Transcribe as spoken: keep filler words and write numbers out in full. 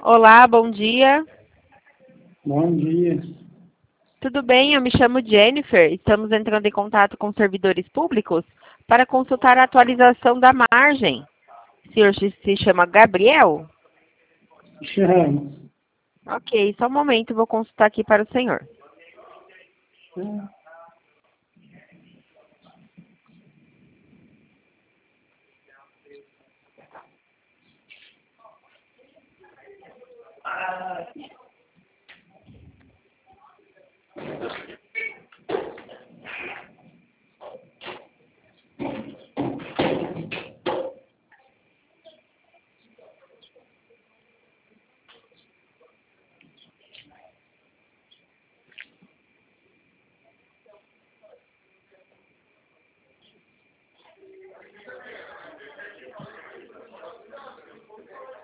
Olá, bom dia. Bom dia. Tudo bem? Eu me chamo Jennifer. Estamos entrando em contato com servidores públicos para consultar a atualização da margem. O senhor se se chama Gabriel? Chama. Ok, só um momento, vou consultar aqui para o senhor.